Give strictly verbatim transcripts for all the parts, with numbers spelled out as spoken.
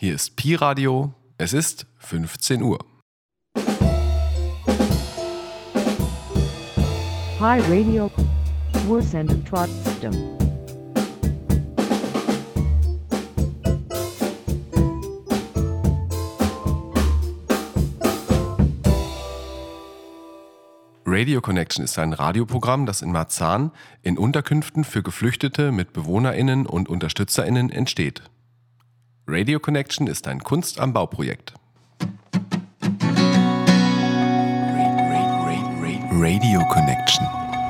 Hier ist Pi Radio. Es ist fünfzehn Uhr. Pi Radio. Wir sind trotzdem. Radio Connection ist ein Radioprogramm, das in Marzahn in Unterkünften für Geflüchtete mit BewohnerInnen und UnterstützerInnen entsteht. Radio Connection ist ein Kunst am Bau-Projekt. Radio Connection.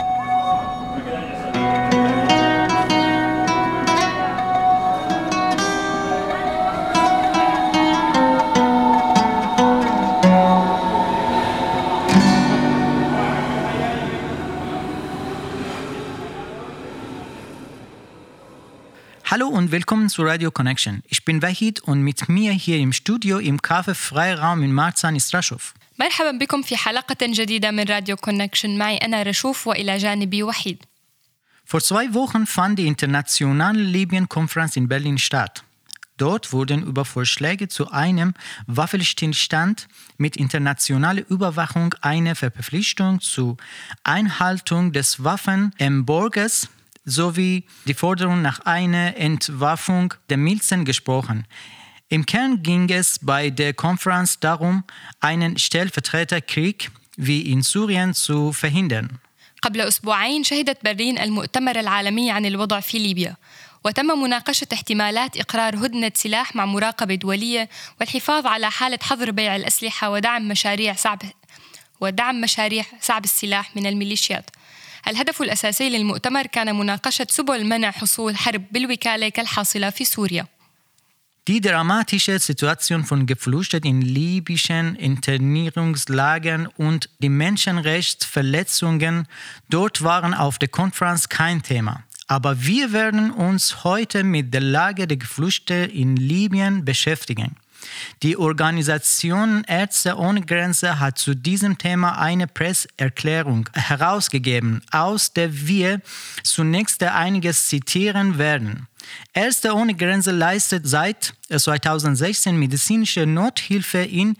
Hallo und willkommen zu Radio Connection. Ich bin Wahid und mit mir hier im Studio im Café Freiraum in Marzahn ist Rashuf. مرحبا بكم في حلقة جديدة من راديو كونكشن معي أنا رشوف وإلى جانبي وحيد. Vor zwei Wochen fand die internationale Libyen-Konferenz in Berlin statt. Dort wurden über Vorschläge zu einem Waffenstillstand mit internationaler Überwachung eine Verpflichtung zur Einhaltung des Waffenembargos sowie die Forderung nach einer Entwaffnung der Milizen gesprochen. Im Kern ging es bei der Konferenz darum, einen Stellvertreterkrieg wie in Syrien zu verhindern. قبل أسبوعين شهدت برلين المؤتمر العالمي عن الوضع في ليبيا وتم مناقشة احتمالات إقرار هدنة سلاح مع مراقبة دولية والحفاظ على حالة حظر بيع الأسلحة ودعم مشاريع صعب ودعم مشاريع صعب السلاح من الميليشيات. الهدف الأساسي للمؤتمر كان مناقشة سبل منع حصول حرب بالوكالة كالحاصلة في سوريا. Die dramatische Situation von Geflüchteten in libyschen Internierungslagern und die Menschenrechtsverletzungen dort waren auf der Konferenz kein Thema. Aber wir werden uns heute mit der Lage der Geflüchteten in Libyen beschäftigen. Die Organisation Ärzte ohne Grenzen hat zu diesem Thema eine Presseerklärung herausgegeben, aus der wir zunächst einiges zitieren werden. Ärzte ohne Grenzen leistet seit zweitausendsechzehn medizinische Nothilfe in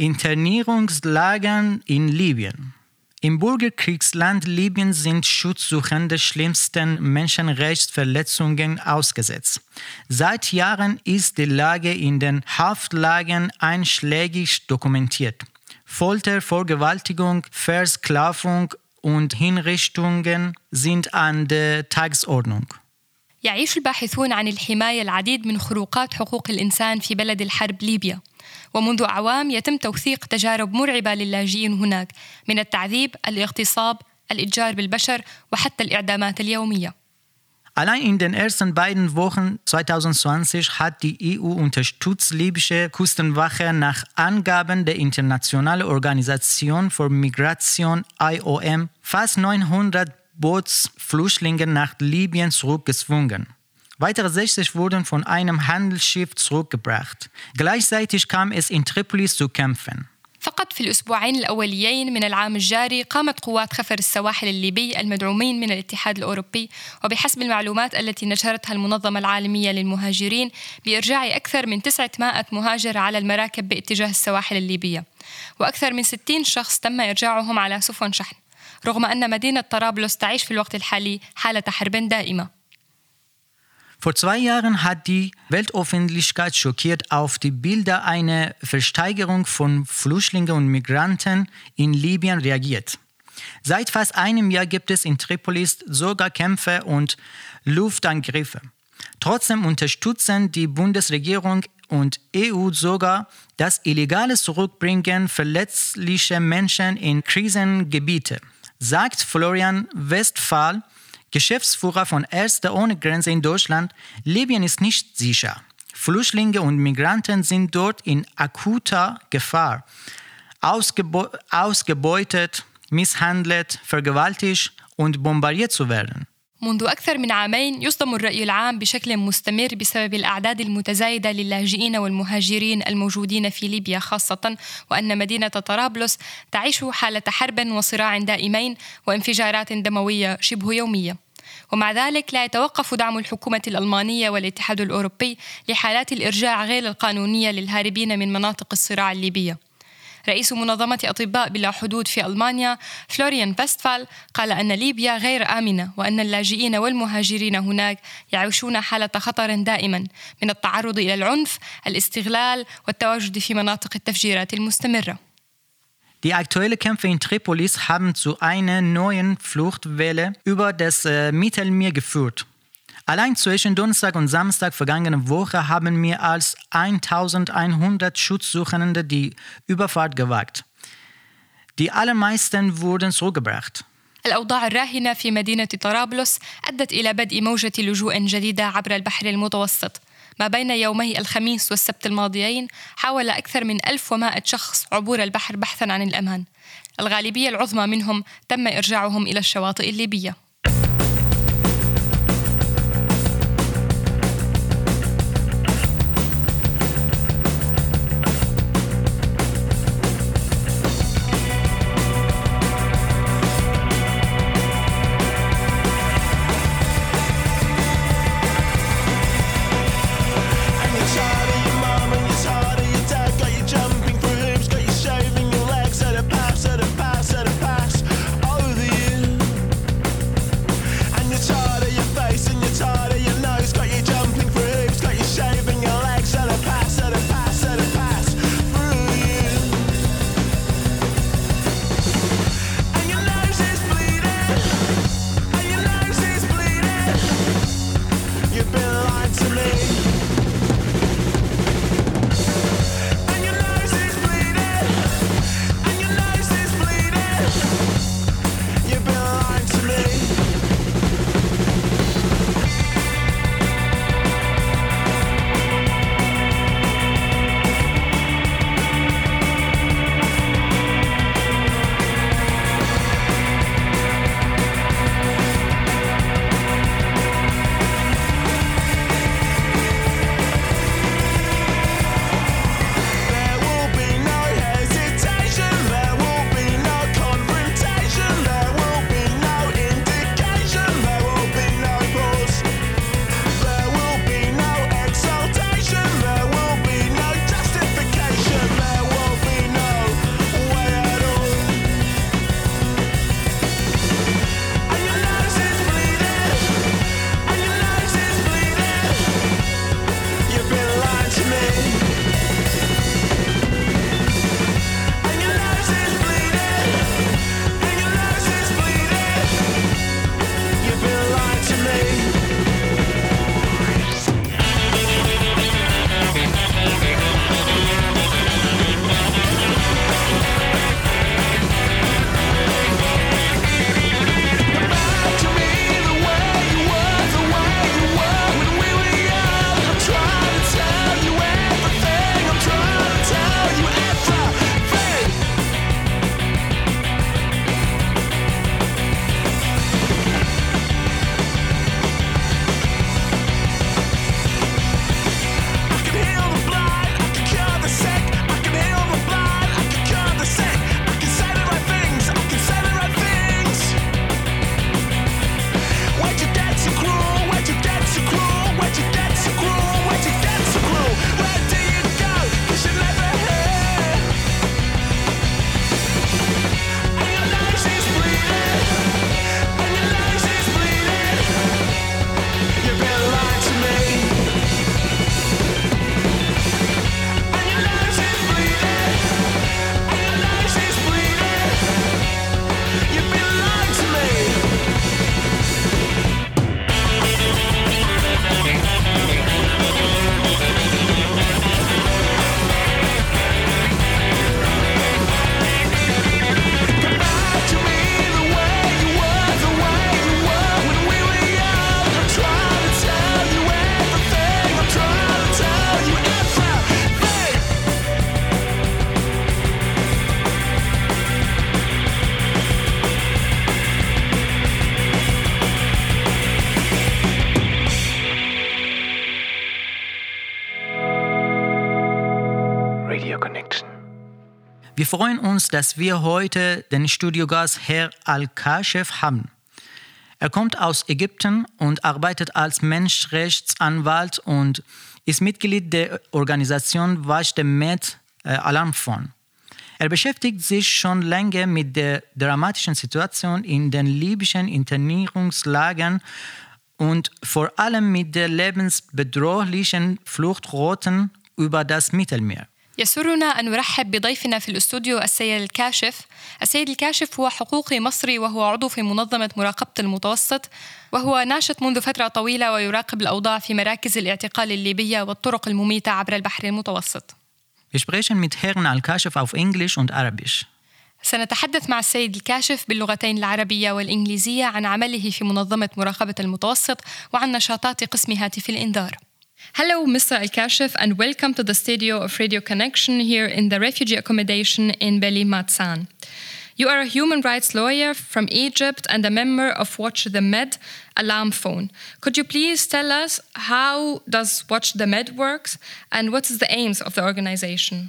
Internierungslagern in Libyen. Im Bürgerkriegsland Libyen sind Schutzsuchende schlimmsten Menschenrechtsverletzungen ausgesetzt. Seit Jahren ist die Lage in den Haftlagern einschlägig dokumentiert. Folter, Vergewaltigung, Versklavung und Hinrichtungen sind an der Tagesordnung. يعيش الباحثون عن الحماية العديد من خروقات حقوق الإنسان في بلد الحرب ليبيا ومنذ أعوام يتم توثيق تجارب مرعبة للاجئين هناك من التعذيب، الاغتصاب، الإتجار بالبشر وحتى الإعدامات اليومية. Allein in den ersten beiden Wochen zweitausendzwanzig hat die E U unterstützt libysche Küstenwache nach Angaben der Internationalen Organisation für Migration I O M fast neunhundert Bootsflüchtlinge nach Libyen zurückgezwungen. Weitere sechzig wurden von einem Handelsschiff zurückgebracht. Gleichzeitig kam es in Tripolis zu Kämpfen. فقط في الأسبوعين الأوليين من العام الجاري قامت قوات خفر السواحل الليبي المدعومين من الاتحاد الأوروبي وبحسب المعلومات التي نشرتها المنظمة العالمية للمهاجرين بإرجاع أكثر من تسعمائة مهاجر على المراكب باتجاه السواحل الليبية وأكثر من ستين شخص تم إرجاعهم على سفن شحن رغم أن مدينة طرابلس تعيش في الوقت الحالي حالة حرب دائمة. Vor zwei Jahren hat die Weltöffentlichkeit schockiert auf die Bilder einer Versteigerung von Flüchtlingen und Migranten in Libyen reagiert. Seit fast einem Jahr gibt es in Tripolis sogar Kämpfe und Luftangriffe. Trotzdem unterstützen die Bundesregierung und E U sogar das illegale Zurückbringen verletzlicher Menschen in Krisengebiete, sagt Florian Westphal, Geschäftsführer von Ärzte ohne Grenzen in Deutschland. Libyen ist nicht sicher. Flüchtlinge und Migranten sind dort in akuter Gefahr. Ausgebo- ausgebeutet, misshandelt, vergewaltigt und bombardiert zu werden. منذ أكثر من عامين يصدم الرأي العام بشكل مستمر بسبب الأعداد المتزايدة للاجئين والمهاجرين الموجودين في ليبيا خاصة وأن مدينة طرابلس تعيش حالة حرب وصراع دائمين وانفجارات دموية شبه يومية. ومع ذلك لا يتوقف دعم الحكومة الألمانية والاتحاد الأوروبي لحالات الإرجاع غير القانونية للهاربين من مناطق الصراع الليبية. رئيس منظمة أطباء بلا حدود في ألمانيا فلوريان فيستفال قال أن ليبيا غير آمنة وأن اللاجئين والمهاجرين هناك يعيشون حالة خطر دائما من التعرض إلى العنف، الاستغلال والتواجد في مناطق التفجيرات المستمرة. Die aktuellen Kämpfe in Tripolis haben zu einer neuen Fluchtwelle über das äh, Mittelmeer geführt. Allein zwischen Donnerstag und Samstag vergangene Woche haben mehr als eintausendeinhundert Schutzsuchende die Überfahrt gewagt. Die allermeisten wurden zurückgebracht. الأوضاع الراهنة في مدينة طرابلس أدت إلى بدء موجة لجوء جديدة عبر البحر المتوسط. ما بين يومي الخميس والسبت الماضيين حاول أكثر من ألف ومائة شخص عبور البحر بحثاً عن الأمان. الغالبية العظمى منهم تم إرجاعهم إلى الشواطئ الليبية. Radio Connection. Wir freuen uns, dass wir heute den Studiogast Herr Al-Kashef haben. Er kommt aus Ägypten und arbeitet als Menschenrechtsanwalt und ist Mitglied der Organisation Watch the Med äh, Alarmphone. Er beschäftigt sich schon lange mit der dramatischen Situation in den libyschen Internierungslagern und vor allem mit der lebensbedrohlichen Fluchtrouten über das Mittelmeer. يسرنا أن نرحب بضيفنا في الاستوديو السيد الكاشف. السيد الكاشف هو حقوقي مصري وهو عضو في منظمة مراقبة المتوسط، وهو ناشط منذ فترة طويلة ويراقب الأوضاع في مراكز الاعتقال الليبية والطرق المميتة عبر البحر المتوسط. Wir sprechen mit Herrn Al-Kashif auf Englisch und Arabisch. سنتحدث مع السيد الكاشف باللغتين العربية والإنجليزية عن عمله في منظمة مراقبة المتوسط وعن نشاطات قسم هاتف الإنذار. Hello, Mister Al-Kashif, and welcome to the studio of Radio Connection here in the refugee accommodation in Beli Matzan. You are a human rights lawyer from Egypt and a member of Watch the Med Alarm Phone. Could you please tell us how does Watch the Med works and what is the aims of the organization?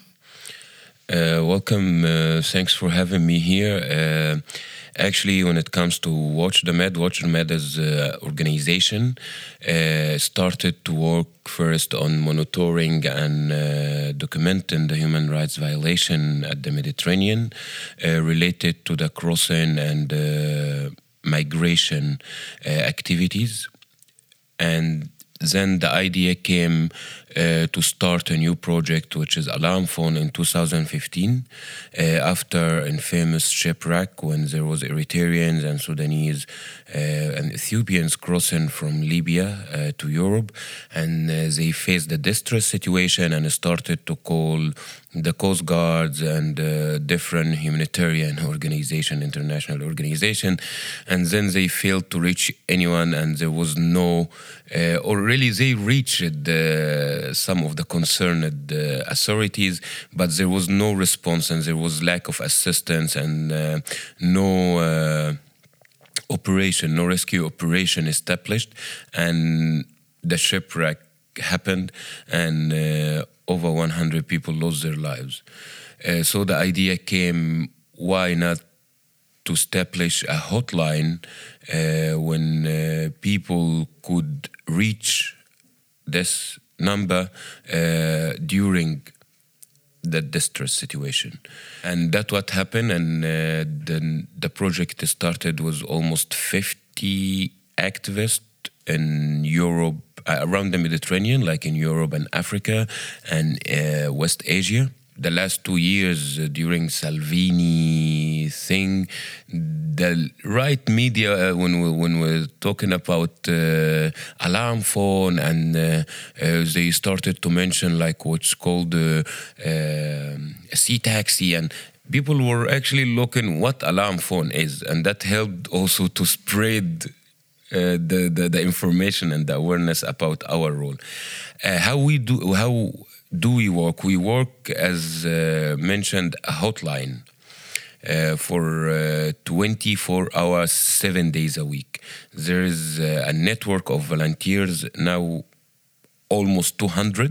Uh, welcome. Uh, thanks for having me here. Uh, actually, when it comes to Watch the Med, Watch the Med as an organization uh, started to work first on monitoring and uh, documenting the human rights violation at the Mediterranean uh, related to the crossing and uh, migration uh, activities. And then the idea came uh, to start a new project, which is Alarm Phone, in two thousand fifteen, uh, after an famous shipwreck when there was Eritreans and Sudanese uh, and Ethiopians crossing from Libya uh, to Europe, and uh, they faced the distress situation and started to call the Coast Guards and uh, different humanitarian organization, international organization, and then they failed to reach anyone, and there was no, uh, or really they reached uh, some of the concerned uh, authorities, but there was no response and there was lack of assistance and uh, no uh, operation, no rescue operation established, and the shipwreck happened, and uh, over one hundred people lost their lives. Uh, so the idea came, why not to establish a hotline uh, when uh, people could reach this number uh, during the distress situation. And that's what happened, and uh, then the project started with almost fifty activists in Europe, uh, around the Mediterranean, like in Europe and Africa and uh, West Asia. The last two years uh, during Salvini thing, the right media, uh, when, we, when we're talking about uh, alarm phone, and uh, uh, they started to mention like what's called uh, uh, a sea taxi, and people were actually looking what alarm phone is, and that helped also to spread Uh, the, the the information and the awareness about our role. Uh, how we do how do we work? We work, as uh, mentioned, a hotline uh, for uh, twenty-four hours, seven days a week. There is uh, a network of volunteers now, almost two hundred.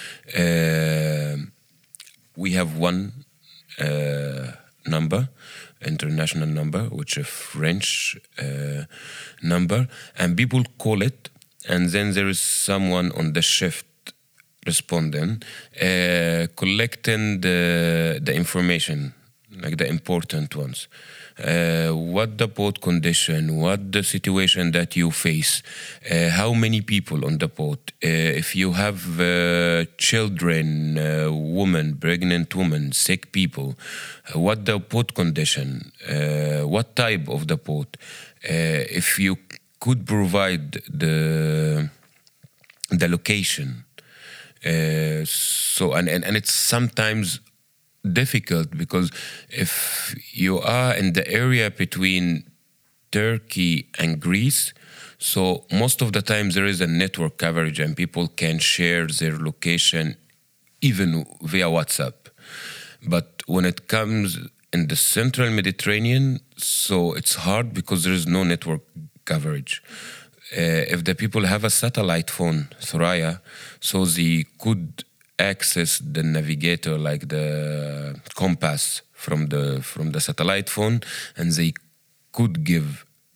Uh, we have one uh, number. International number, which is a French uh, number, and people call it, and then there is someone on the shift responding, uh, collecting the the information, like the important ones. Uh, what the boat condition, what the situation that you face, uh, how many people on the boat, uh, if you have uh, children, uh, women, pregnant women, sick people, uh, what the boat condition, uh, what type of the boat, uh, if you could provide the the location. Uh, so and, and, and it's sometimes difficult because if you are in the area between Turkey and Greece, so most of the time there is a network coverage and people can share their location even via WhatsApp. But when it comes in the central Mediterranean, so it's hard because there is no network coverage. Uh, if the people have a satellite phone, Thuraya, so they could access the navigator, like the compass from the from the satellite phone, and they could give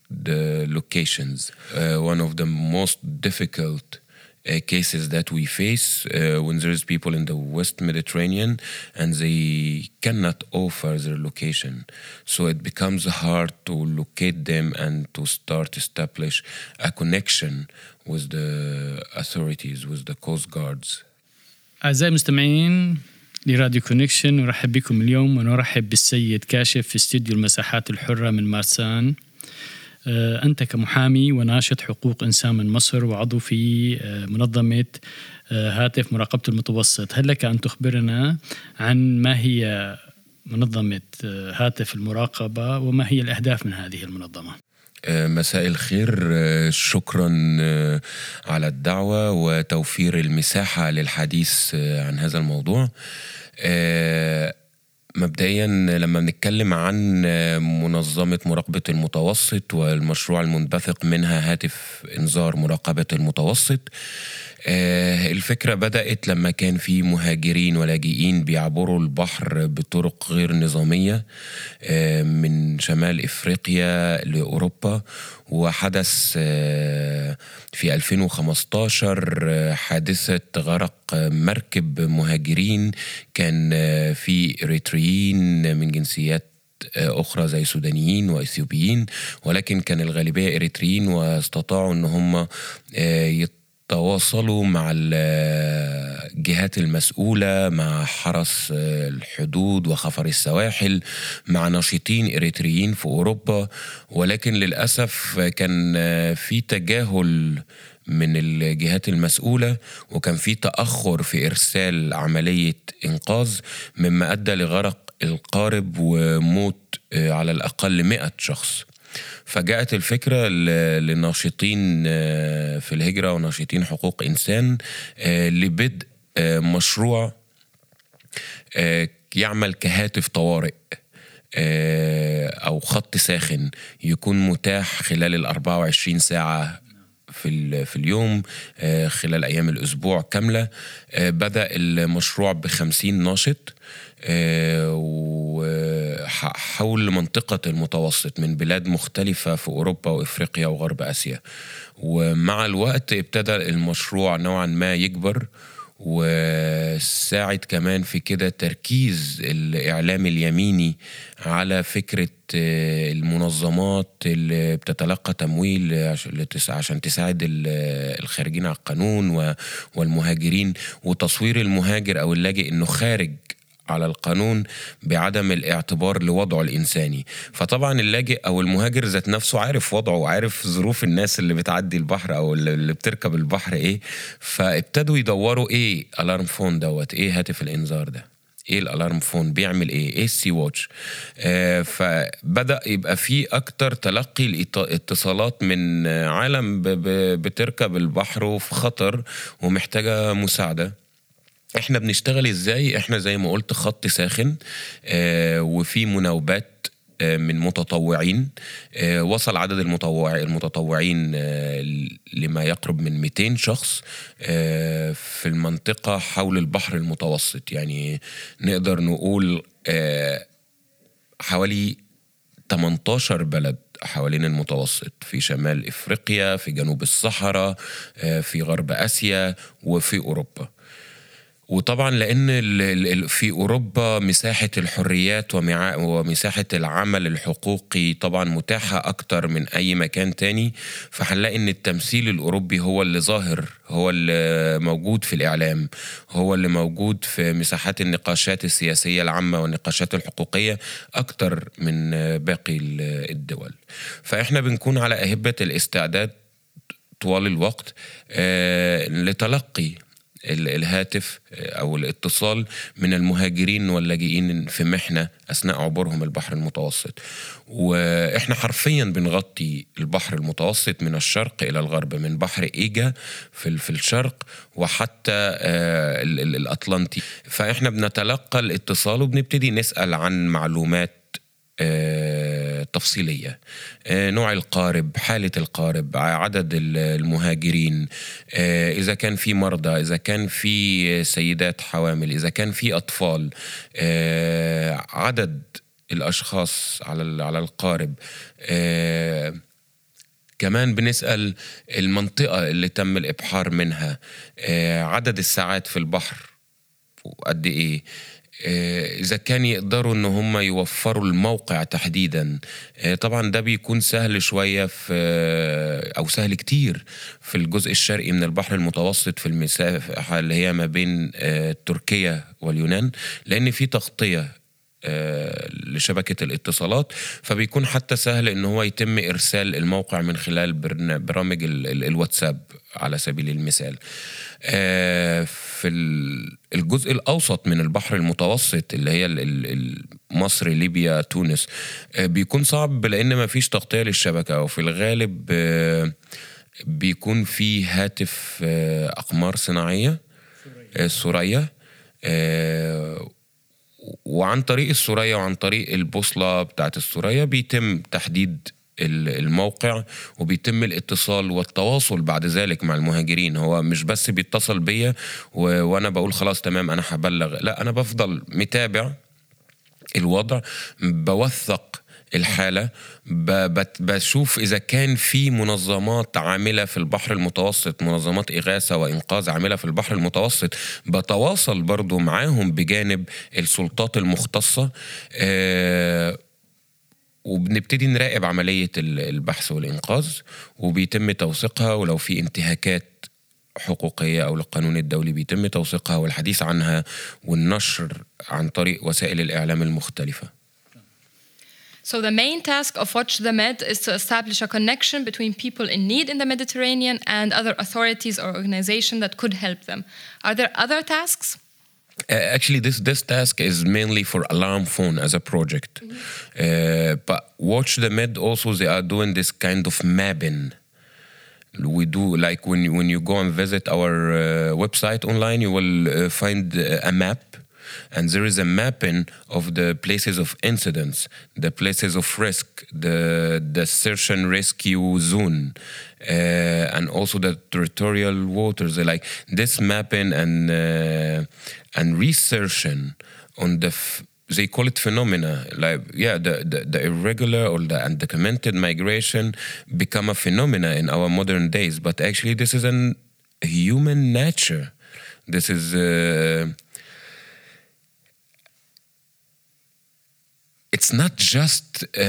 the locations. Uh, one of the most difficult Uh, cases that we face uh, when there is people in the West Mediterranean and they cannot offer their location. So it becomes hard to locate them and to start establish a connection with the authorities, with the coast guards. أعزائي المستمعين لراديو كونكشن، نرحب بكم اليوم ونرحب بالسيد كاشف في استوديو المساحات الحرة من مارسان. أنت كمحامي وناشط حقوق إنسان من مصر وعضو في منظمة هاتف مراقبة المتوسط، هل لك أن تخبرنا عن ما هي منظمة هاتف المراقبة وما هي الأهداف من هذه المنظمة؟ مساء الخير، شكرا على الدعوة وتوفير المساحة للحديث عن هذا الموضوع. مبدئيا لما بنتكلم عن منظمة مراقبة المتوسط والمشروع المنبثق منها هاتف إنذار مراقبة المتوسط، الفكرة بدأت لما كان في مهاجرين ولاجئين بيعبروا البحر بطرق غير نظامية من شمال إفريقيا لأوروبا. وحدث في ألفين وخمستاشر حادثة غرق مركب مهاجرين كان في إريتريين من جنسيات أخرى زي سودانيين وإثيوبيين، ولكن كان الغالبية إريتريين، واستطاعوا أن هم يتواصلوا مع الجهات المسؤولة، مع حرس الحدود وخفر السواحل، مع ناشطين إريتريين في أوروبا. ولكن للأسف كان في تجاهل من الجهات المسؤولة، وكان في تأخر في إرسال عملية إنقاذ، مما أدى لغرق القارب وموت على الأقل مئة شخص. فجاءت الفكرة لناشطين في الهجرة وناشطين حقوق إنسان لبدء مشروع يعمل كهاتف طوارئ أو خط ساخن يكون متاح خلال الأربعة وعشرين ساعة في في اليوم خلال أيام الأسبوع كاملة. بدأ المشروع بخمسين ناشط وحول منطقة المتوسط من بلاد مختلفة في أوروبا وإفريقيا وغرب آسيا. ومع الوقت ابتدى المشروع نوعا ما يكبر، وساعد كمان في كده تركيز الإعلام اليميني على فكرة المنظمات اللي بتتلقى تمويل عشان تساعد الخارجين على القانون والمهاجرين، وتصوير المهاجر أو اللاجئ إنه خارج على القانون بعدم الاعتبار لوضعه الإنساني. فطبعا اللاجئ أو المهاجر ذات نفسه عارف وضعه وعارف ظروف الناس اللي بتعدي البحر أو اللي بتركب البحر إيه. فابتدوا يدوروا إيه ألارم فون دوت، إيه هاتف الإنذار ده، ايه الالارم فون بيعمل ايه، ايه السي واتش. آه فبدأ يبقى فيه اكتر تلقي الاتصالات من عالم بتركب البحر وفي خطر ومحتاجة مساعدة. احنا بنشتغل ازاي؟ احنا زي ما قلت خط ساخن آه وفي مناوبات آه من متطوعين. آه وصل عدد المتطوع المتطوعين آه لما يقرب من مئتين شخص آه في المنطقة حول البحر المتوسط. يعني نقدر نقول آه حوالي ثمانية عشر بلد حوالين المتوسط، في شمال إفريقيا، في جنوب الصحراء، آه في غرب آسيا، وفي أوروبا. وطبعا لأن في أوروبا مساحة الحريات ومساحة العمل الحقوقي طبعا متاحة أكتر من أي مكان تاني، فهنلاقي أن التمثيل الأوروبي هو اللي ظاهر، هو اللي موجود في الإعلام، هو اللي موجود في مساحات النقاشات السياسية العامة والنقاشات الحقوقية أكتر من باقي الدول. فإحنا بنكون على أهبة الاستعداد طوال الوقت لتلقي الهاتف أو الاتصال من المهاجرين واللاجئين في محنة أثناء عبورهم البحر المتوسط. وإحنا حرفيا بنغطي البحر المتوسط من الشرق إلى الغرب، من بحر إيجا في الشرق وحتى الأطلنطي. فإحنا بنتلقى الاتصال وبنبتدي نسأل عن معلومات تفصيلية، نوع القارب، حالة القارب، عدد المهاجرين، إذا كان في مرضى، إذا كان في سيدات حوامل، إذا كان في أطفال، عدد الأشخاص على على القارب، كمان بنسأل المنطقة اللي تم الإبحار منها، عدد الساعات في البحر وقد إيه، إذا كان يقدروا إن هم يوفروا الموقع تحديدا. طبعا ده بيكون سهل شوية في أو سهل كتير في الجزء الشرقي من البحر المتوسط في المساحة اللي هي ما بين تركيا واليونان، لأن في تغطية لشبكة الاتصالات، فبيكون حتى سهل إن هو يتم إرسال الموقع من خلال برامج الواتساب على سبيل المثال. في الجزء الأوسط من البحر المتوسط اللي هي مصر، ليبيا، تونس، بيكون صعب لأن ما فيش تغطية للشبكة، وفي الغالب بيكون في هاتف أقمار صناعية سورية، وعن طريق السورية وعن طريق البوصلة بتاعت السورية بيتم تحديد الموقع وبيتم الاتصال والتواصل بعد ذلك مع المهاجرين. هو مش بس بيتصل بيا و... وانا بقول خلاص تمام انا هبلغ، لا، انا بفضل متابع الوضع، بوثق الحالة، ب... بشوف إذا كان في منظمات عاملة في البحر المتوسط، منظمات إغاثة وإنقاذ عاملة في البحر المتوسط، بتواصل برضو معاهم بجانب السلطات المختصة، أه... وبنبتدي نراقب عملية البحث والإنقاذ، وبيتم توثيقها، ولو في انتهاكات حقوقية أو للقانون الدولي بيتم توثيقها والحديث عنها والنشر عن طريق وسائل الإعلام المختلفة. So the main task of Watch the Med is to establish a connection between people in need in the Mediterranean and other authorities or organizations that could help them. Are there other tasks? Uh, actually, this, this task is mainly for Alarm Phone as a project. Mm-hmm. Uh, but Watch the Med also, they are doing this kind of mapping. We do, like when you, when you go and visit our uh, website online, you will uh, find uh, a map. And there is a mapping of the places of incidents, the places of risk, the, the search and rescue zone, uh, and also the territorial waters. Like this mapping and uh, and researching on the, f- they call it phenomena. Like, yeah, the, the, the irregular or the undocumented migration become a phenomena in our modern days. But actually this is an human nature. This is... Uh, It's not just uh,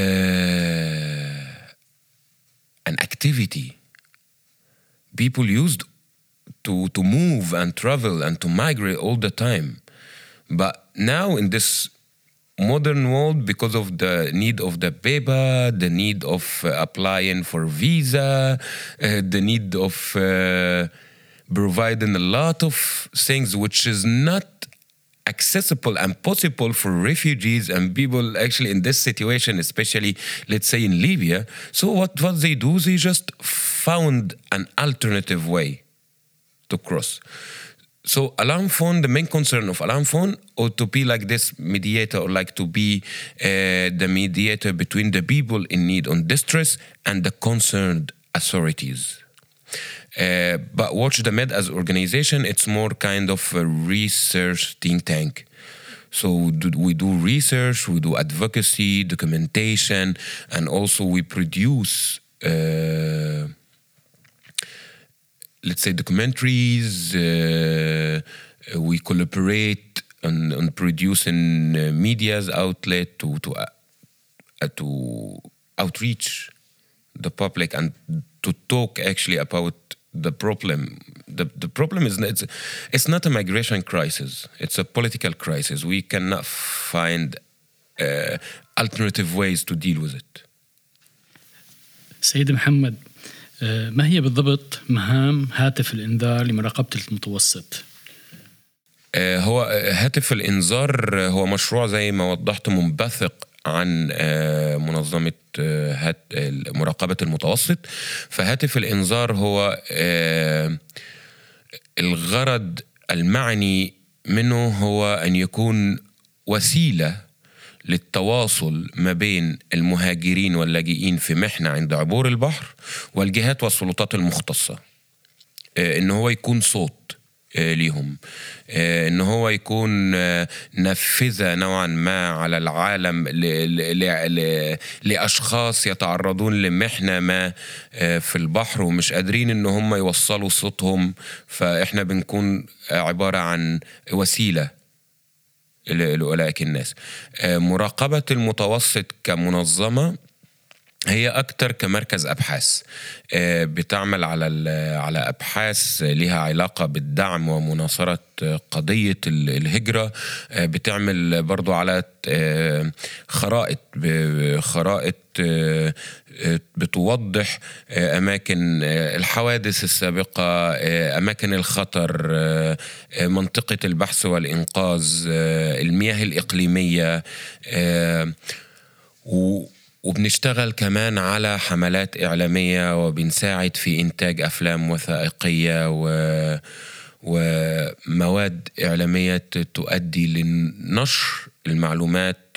an activity. People used to, to move and travel and to migrate all the time. But now in this modern world, because of the need of the paper, the need of uh, applying for visa, uh, the need of uh, providing a lot of things which is not accessible and possible for refugees and people actually in this situation, especially let's say in Libya. So what, what they do, they just found an alternative way to cross. So Alarm Phone, the main concern of Alarm Phone, or to be like this mediator, or like to be uh, the mediator between the people in need on distress and the concerned authorities. Uh, but Watch the Med as organization, it's more kind of a research think tank. So do, we do research, we do advocacy, documentation, and also we produce, uh, let's say, documentaries. Uh, we collaborate on, on producing uh, media's outlet to to uh, to outreach the public and to talk actually about the problem. The, the problem is it's, it's not a migration crisis. It's a political crisis. We cannot find uh, alternative ways to deal with it. سيد محمد، ما هي بالضبط مهام هاتف الإنذار لمراقبة المتوسط؟ هو هاتف الإنذار هو مشروع زي ما وضحت منبثق عن منظمة مراقبة المتوسط. فهاتف الإنذار هو الغرض المعني منه هو أن يكون وسيلة للتواصل ما بين المهاجرين واللاجئين في محنة عند عبور البحر والجهات والسلطات المختصة، إن هو يكون صوت ليهم، إن هو يكون نفذة نوعا ما على العالم لأشخاص يتعرضون لمحنة ما في البحر ومش قادرين إن هم يوصلوا صوتهم، فإحنا بنكون عبارة عن وسيلة لأولئك الناس. مراقبة المتوسط كمنظمة هي أكتر كمركز أبحاث بتعمل على على أبحاث لها علاقة بالدعم ومناصرة قضية الهجرة، بتعمل برضو على خرائط خرائط بتوضح أماكن الحوادث السابقة، أماكن الخطر، منطقة البحث والإنقاذ، المياه الإقليمية، و وبنشتغل كمان على حملات إعلامية وبنساعد في إنتاج أفلام وثائقية و... ومواد إعلامية تؤدي لنشر المعلومات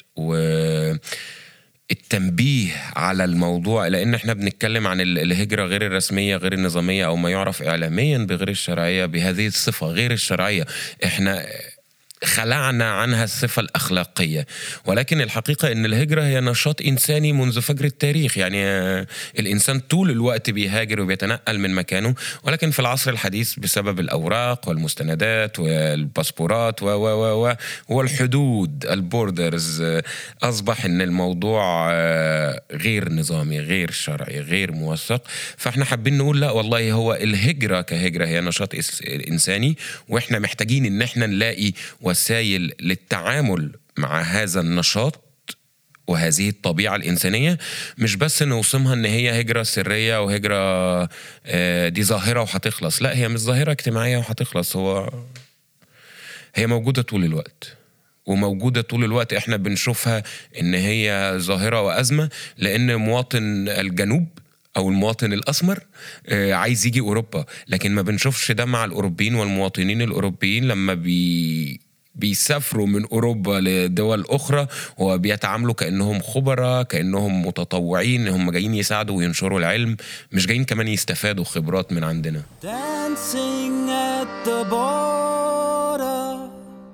والتنبيه على الموضوع، لأن احنا بنتكلم عن الهجرة غير الرسمية غير النظامية أو ما يعرف إعلاميا بغير الشرعية بهذه الصفة غير الشرعية. احنا خلعنا عنها الصفة الأخلاقية، ولكن الحقيقة أن الهجرة هي نشاط إنساني منذ فجر التاريخ. يعني الإنسان طول الوقت بيهاجر وبيتنقل من مكانه، ولكن في العصر الحديث بسبب الأوراق والمستندات والباسبورات و و و والحدود البوردرز أصبح أن الموضوع غير نظامي غير شرعي غير موثق. فإحنا حابين نقول لا والله، هو الهجرة كهجرة هي نشاط إنساني، وإحنا محتاجين أن احنا نلاقي وسائل للتعامل مع هذا النشاط وهذه الطبيعة الإنسانية، مش بس نوصمها إن هي هجرة سرية وهجرة دي ظاهرة وهتخلص. لا، هي مش ظاهرة اجتماعية وهتخلص، هو هي موجودة طول الوقت وموجودة طول الوقت. احنا بنشوفها إن هي ظاهرة وأزمة، لأن مواطن الجنوب أو المواطن الأسمر عايز يجي أوروبا، لكن ما بنشوفش ده مع الأوروبيين والمواطنين الأوروبيين لما بي بيسافروا من أوروبا لدول أخرى وبيتعاملوا كأنهم خبراء، كأنهم متطوعين، هم جايين يساعدوا وينشروا العلم، مش جايين كمان يستفادوا خبرات من عندنا. Dancing at the border,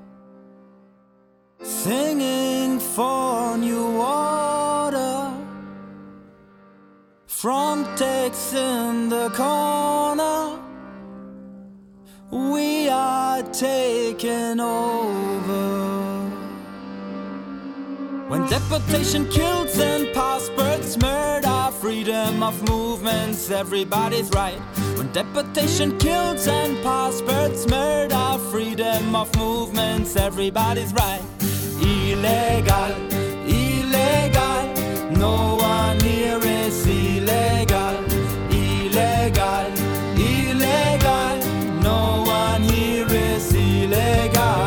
singing for new water, from Texas in the corner, we are taking over. When deportation kills and passports murder freedom of movements, everybody's right. When deportation kills and passports murder freedom of movements, everybody's right. Illegal, illegal, no one here is illegal. Illegal, illegal, no one here is illegal.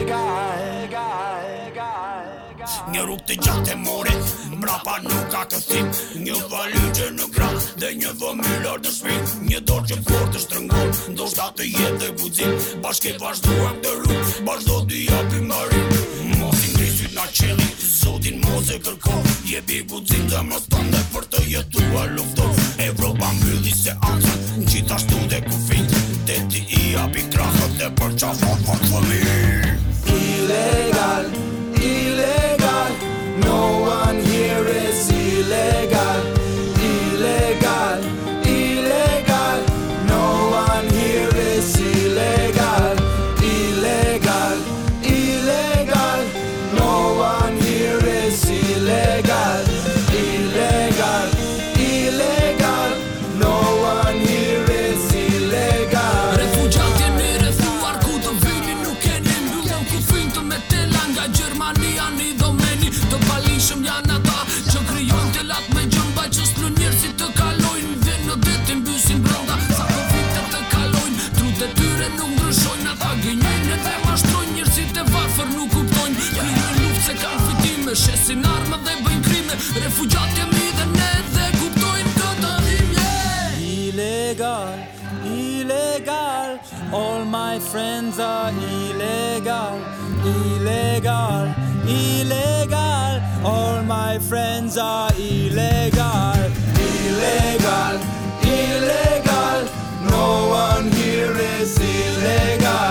Një rrugë të gjatë e more, mbrapa nuk ka këthim. Një valygje në gra dhe një vëmylar të shpin. Një dorë që fort të shtrëngon, ndoshta të jetë dhe guxim. Bashke vazhduam të rrugë, vazhdo t'i japim marim. Mos i ngrisit na qeli, zotin mos e kërko. Jepi guxim të mos tënde për të jetuar lufto. Evropa mbylli se ancën, gjithashtu dhe kufit. Teti i japi krahët dhe për qafat për fëmijë. Illegal, illegal, no one here is illegal. Illegal, illegal, no one here is illegal. Illegal, illegal, no one here is illegal. Illegal, illegal, no one here is illegal. Refugjati në rrethuar ku të vini nuk keni mbyllën kufin të metela nga Gjermania një domeni. Të palishëm janë ata që kryon të lat me gjëmba që s'në njerëzit të kalojnë dhe në detin mbysin brenda. Sa konflikte të kalojnë, trut e tyre nuk ndryshojnë. Ata gënjejnë dhe mashtrojnë, njerëzit e varfër nuk kuptojnë. Kryin luft se kanë fitime, shesin armë dhe bëjnë krime. Refugjat jemi dhe ne dhe kuptojnë këtë himje. Illegal, illegal, all my friends are illegal. Illegal, illegal, all my friends are illegal. Illegal, illegal, no one here is illegal.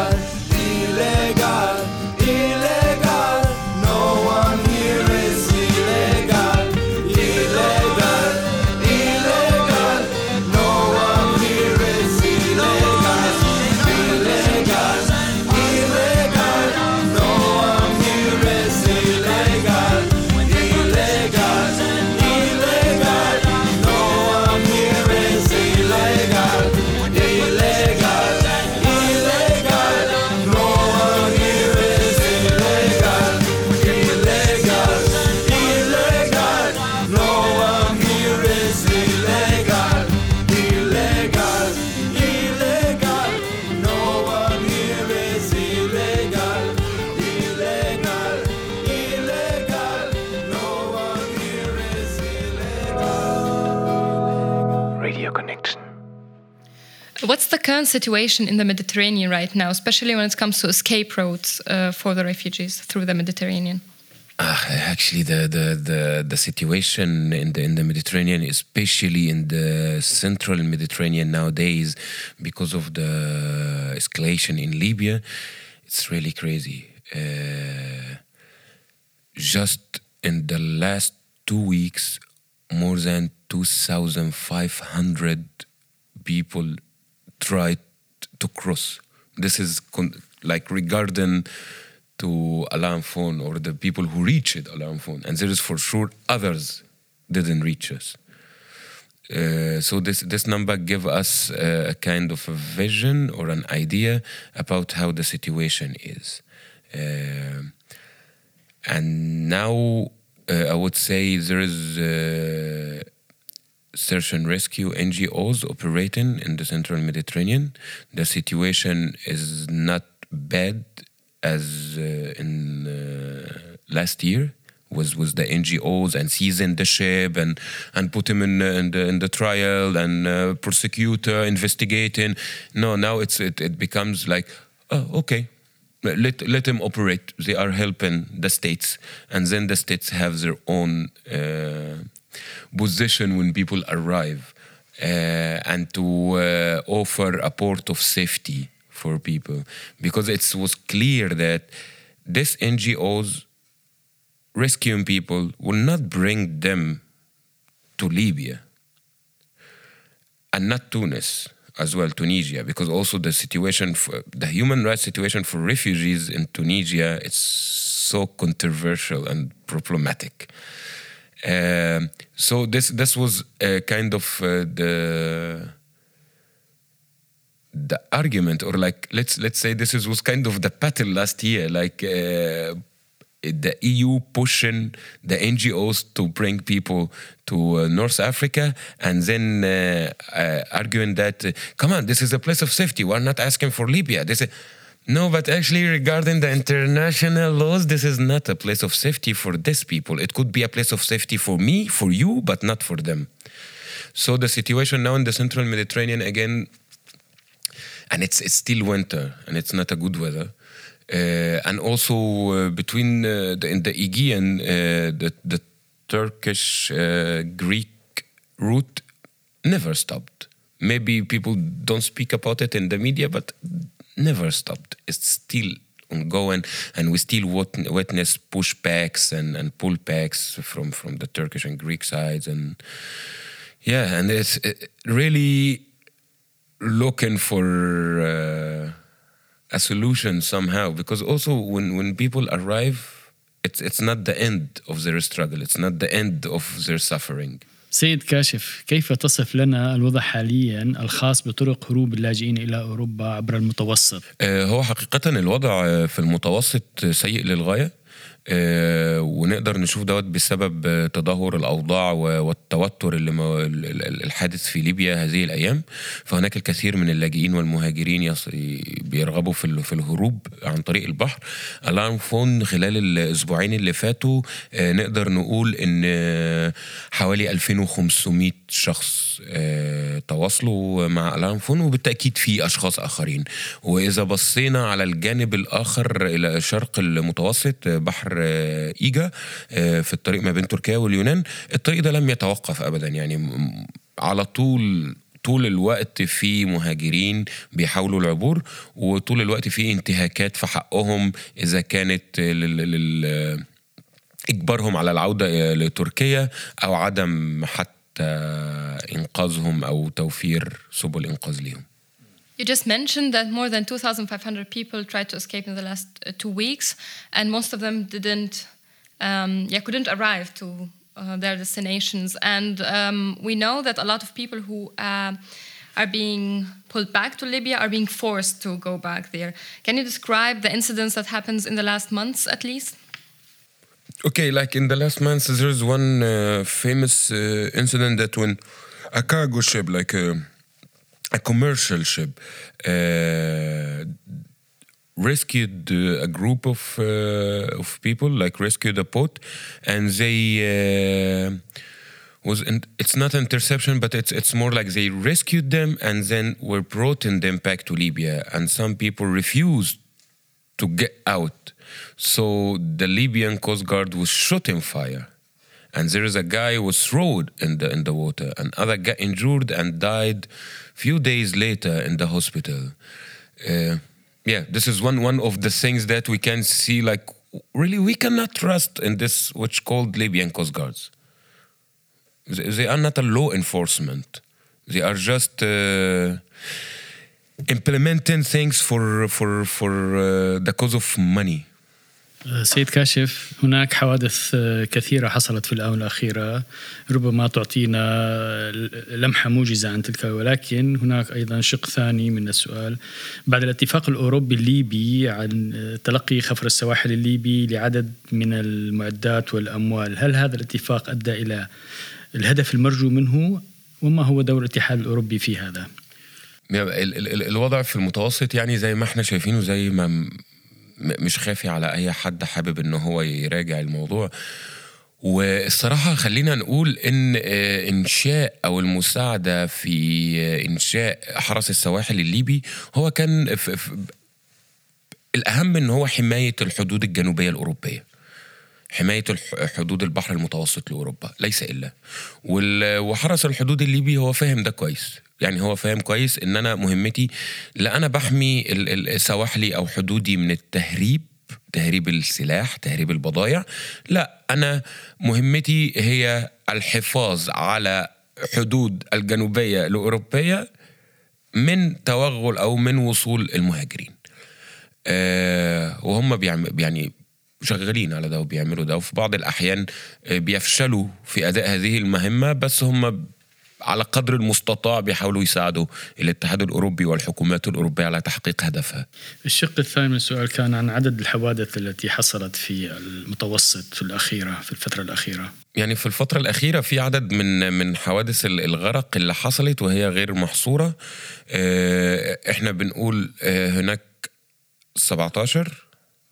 What's the current situation in the Mediterranean right now, especially when it comes to escape routes uh, for the refugees through the Mediterranean? Uh, actually, the, the, the, the situation in the, in the Mediterranean, especially in the central Mediterranean nowadays, because of the escalation in Libya, it's really crazy. Uh, just in the last two weeks, more than two thousand five hundred people tried to cross. This is con- like regarding to Alarm Phone or the people who reached Alarm Phone, and there is for sure others didn't reach us. Uh, so this this number give us uh, a kind of a vision or an idea about how the situation is. Uh, and now uh, I would say there is uh, search and rescue N G Os operating in the central Mediterranean. The situation is not bad as uh, in uh, last year was was the N G Os and seizing the ship and and put him in, in, the, in the trial and uh, prosecute, uh, investigating. No, now it's it, it becomes like, oh, okay, let let them operate. They are helping the states, and then the states have their own uh, position when people arrive, uh, and to uh, offer a port of safety for people, because it was clear that these N G Os rescuing people will not bring them to Libya and not Tunis as well, Tunisia, because also the situation, for, the human rights situation for refugees in Tunisia, it's so controversial and problematic. Uh, so this this was uh, kind of uh, the the argument, or like let's let's say this is, was kind of the battle last year, like uh, the E U pushing the N G Os to bring people to uh, North Africa, and then uh, uh, arguing that uh, come on, this is a place of safety. We're not asking for Libya. They say no, but actually regarding the international laws, this is not a place of safety for these people. It could be a place of safety for me, for you, but not for them. So the situation now in the central Mediterranean again. And it's it's still winter, and it's not a good weather. Uh, and also uh, between uh, the, in the Aegean, uh, the, the Turkish uh, Greek route never stopped. Maybe people don't speak about it in the media, but never stopped. It's still ongoing, and we still witness pushbacks and, and pullbacks from, from the Turkish and Greek sides. And yeah, and it's it really looking for uh, a solution somehow, because also when, when people arrive, it's it's not the end of their struggle, it's not the end of their suffering. سيد كاشف، كيف تصف لنا الوضع حاليا الخاص بطرق هروب اللاجئين إلى أوروبا عبر المتوسط؟ هو حقيقة الوضع في المتوسط سيء للغاية، ونقدر نشوف دوت بسبب تدهور الأوضاع والتوتر اللي الحادث في ليبيا هذه الأيام. فهناك الكثير من اللاجئين والمهاجرين بيرغبوا في في الهروب عن طريق البحر. ألارم فون خلال الأسبوعين اللي فاتوا نقدر نقول إن حوالي ألفين وخمسمائة شخص تواصلوا مع ألارم فون، وبالتأكيد في أشخاص آخرين. وإذا بصينا على الجانب الآخر إلى شرق المتوسط، بحر إيجا في الطريق ما بين تركيا واليونان، الطريق ده لم يتوقف أبدا، يعني على طول طول الوقت في مهاجرين بيحاولوا العبور، وطول الوقت في انتهاكات في حقهم إذا كانت لل... إجبارهم على العودة لتركيا أو عدم حتى إنقاذهم أو توفير سبل إنقاذ لهم. You just mentioned that more than two thousand five hundred people tried to escape in the last uh, two weeks, and most of them didn't, um, yeah, couldn't arrive to uh, their destinations. And um, we know that a lot of people who uh, are being pulled back to Libya are being forced to go back there. Can you describe the incidents that happens in the last months, at least? Okay, like in the last months, there's one uh, famous uh, incident that when a cargo ship, like a a commercial ship, uh, rescued uh, a group of uh, of people, like rescued a boat, and they uh, was in, it's not interception, but it's it's more like they rescued them and then were brought in them back to Libya, and some people refused to get out. So the Libyan Coast Guard was shot in fire, and there is a guy who was thrown in the in the water, and other got injured and died few days later in the hospital. Uh, yeah, this is one one of the things that we can see, like, really we cannot trust in this what's called Libyan Coast Guards. They, they are not a law enforcement. They are just uh, implementing things for for for uh, the cause of money. سيد كاشف، هناك حوادث كثيرة حصلت في الآونة الأخيرة ربما تعطينا لمحة موجزة عن تلك، ولكن هناك أيضا شق ثاني من السؤال. بعد الاتفاق الأوروبي الليبي عن تلقي خفر السواحل الليبي لعدد من المعدات والأموال، هل هذا الاتفاق أدى إلى الهدف المرجو منه؟ وما هو دور الاتحاد الأوروبي في هذا؟ الوضع في المتوسط يعني زي ما احنا شايفينه، زي ما مش خافي على أي حد حابب إنه هو يراجع الموضوع. والصراحة خلينا نقول إن إنشاء أو المساعدة في إنشاء حرس السواحل الليبي هو كان في في الأهم إن هو حماية الحدود الجنوبية الأوروبية، حماية حدود البحر المتوسط لأوروبا، ليس إلا. وحرس الحدود الليبي هو فاهم ده كويس، يعني هو فاهم كويس إن أنا مهمتي لا أنا بحمي سواحلي أو حدودي من التهريب، تهريب السلاح، تهريب البضائع، لا أنا مهمتي هي الحفاظ على حدود الجنوبية الأوروبية من توغل أو من وصول المهاجرين. أه وهم بيعمل يعني شغالين على ده وبيعملوا ده، وفي بعض الأحيان بيفشلوا في أداء هذه المهمة، بس هم على قدر المستطاع بيحاولوا يساعدوا الاتحاد الأوروبي والحكومات الأوروبية على تحقيق هدفها. الشق الثاني من السؤال كان عن عدد الحوادث التي حصلت في المتوسط في الأخيرة في الفترة الأخيرة. يعني في الفترة الأخيرة في عدد من من حوادث الغرق اللي حصلت وهي غير محصورة. احنا بنقول هناك سبعة عشر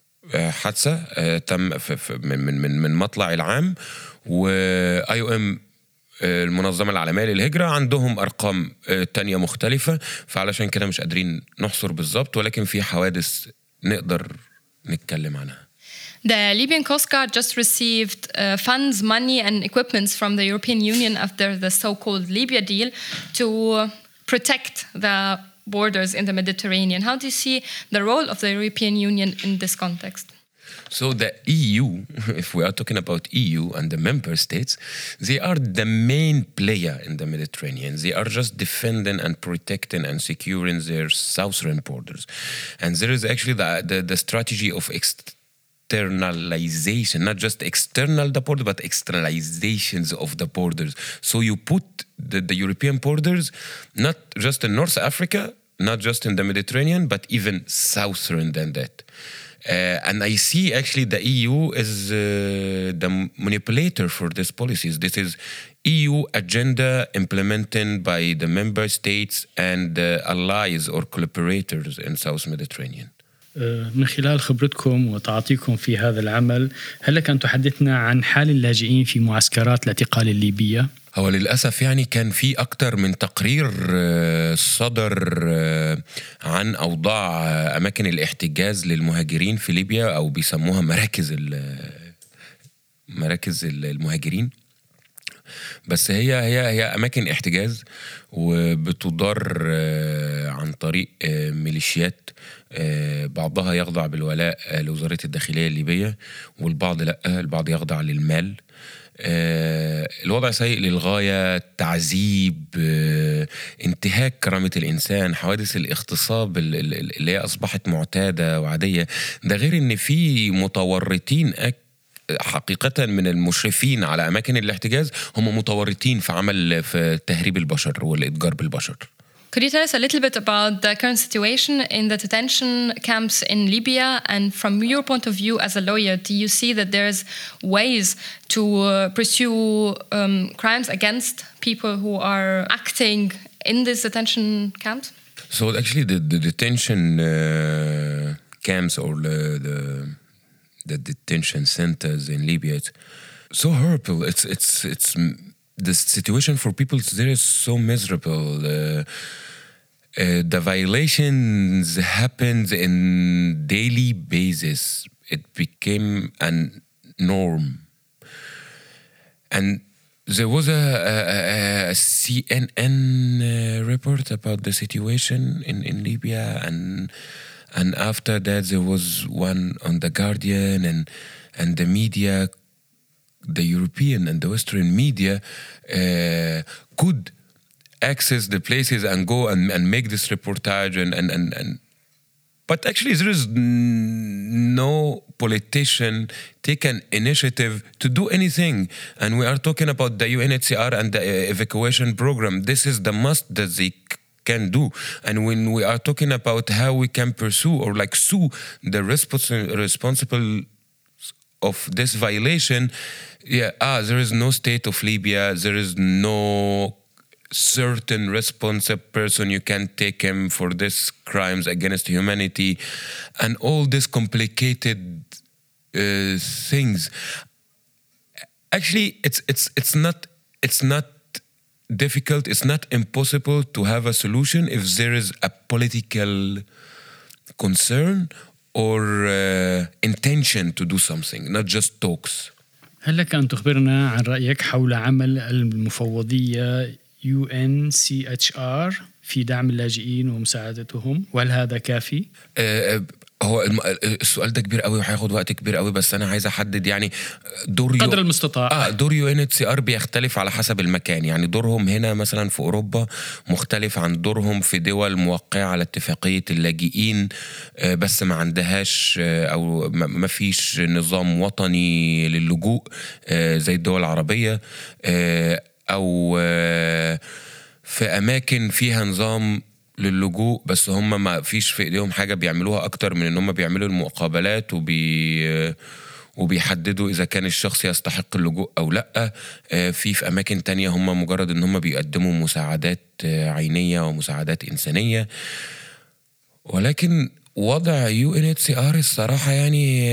حادثة تم من من من مطلع العام، واي او ام المنظمة العالمية للهجرة عندهم أرقام تانية مختلفة، فعلشان كده مش قادرين نحصر بالضبط، ولكن في حوادث نقدر نتكلم عنها. The Libyan Coast Guard just received uh, funds, money and equipments from the European Union after the so-called Libya deal to protect the borders in the Mediterranean. How do you see the role of the European Union in this context? So the E U, if we are talking about E U and the member states, they are the main player in the Mediterranean. They are just defending and protecting and securing their southern borders. And there is actually the, the, the strategy of externalization, not just external the border, but externalizations of the borders. So you put the, the European borders not just in North Africa, not just in the Mediterranean, but even southern than that. Uh, and I see actually the E U is uh, the manipulator for these policies. This is E U agenda implemented by the member states and uh, allies or collaborators in South Mediterranean. من خلال خبرتكم وتعاطيكم في هذا العمل، هل لك أن تحدثنا عن حال اللاجئين في معسكرات الاعتقال الليبية؟ هو للأسف يعني كان في أكتر من تقرير صدر عن أوضاع أماكن الاحتجاز للمهاجرين في ليبيا، أو بيسموها مراكز مراكز المهاجرين. بس هي هي هي أماكن احتجاز وبتدار عن طريق ميليشيات، بعضها يخضع بالولاء لوزارة الداخلية الليبية والبعض لا، البعض يخضع للمال. الوضع سيء للغاية، تعذيب، انتهاك كرامة الإنسان، حوادث الاغتصاب اللي هي أصبحت معتادة وعادية. ده غير إن في متورطين حقيقة من المشرفين على أماكن الاحتجاز هم متورطين في عمل في تهريب البشر والإتجار بالبشر. Could you tell us a little bit about the current situation in the detention camps in Libya? And from your point of view as a lawyer, do you see that there's ways to uh, pursue um, crimes against people who are acting in these detention camps? So actually the, the detention uh, camps or the, the the detention centers in Libya, it's so horrible. It's it's it's the situation for people there is so miserable. Uh, uh, the violations happened in daily basis. It became a norm. And there was a, a, a C N N uh, report about the situation in, in Libya, and and after that there was one on The Guardian, and and the media, the European and the Western media uh, could access the places and go and, and make this reportage, and, and, and, and but actually there is no politician take an initiative to do anything. And we are talking about the U N H C R and the evacuation program. This is the must that they can do. And when we are talking about how we can pursue or like sue the respons- responsible of this violation, yeah, ah, there is no state of Libya, there is no certain responsible person, you can take him for this crimes against humanity, and all these complicated uh, things. Actually, it's it's it's not it's not difficult, it's not impossible to have a solution if there is a political concern or uh, intention to do something, not just talks. هل لك أن تخبرنا عن رأيك حول عمل المفوضية يو إن سي إتش آر في دعم اللاجئين ومساعدتهم، وهل هذا كافي؟ أه هو السؤال ده كبير قوي وهياخد وقت كبير قوي، بس انا عايز احدد يعني دور قدر يو... المستطاع. اه دور يو ان اتش سي ار بيختلف على حسب المكان. يعني دورهم هنا مثلا في اوروبا مختلف عن دورهم في دول موقعه على اتفاقيه اللاجئين آه بس ما عندهاش آه او ما فيش نظام وطني للجوء آه زي الدول العربيه، آه او آه في اماكن فيها نظام للجوء بس هم ما فيش في ايديهم حاجه بيعملوها اكتر من ان هم بيعملوا المقابلات وبي وبيحددوا اذا كان الشخص يستحق اللجوء او لا. في في اماكن تانية هم مجرد ان هم بيقدموا مساعدات عينيه ومساعدات انسانيه. ولكن وضع يو ان اتش سي ار الصراحه يعني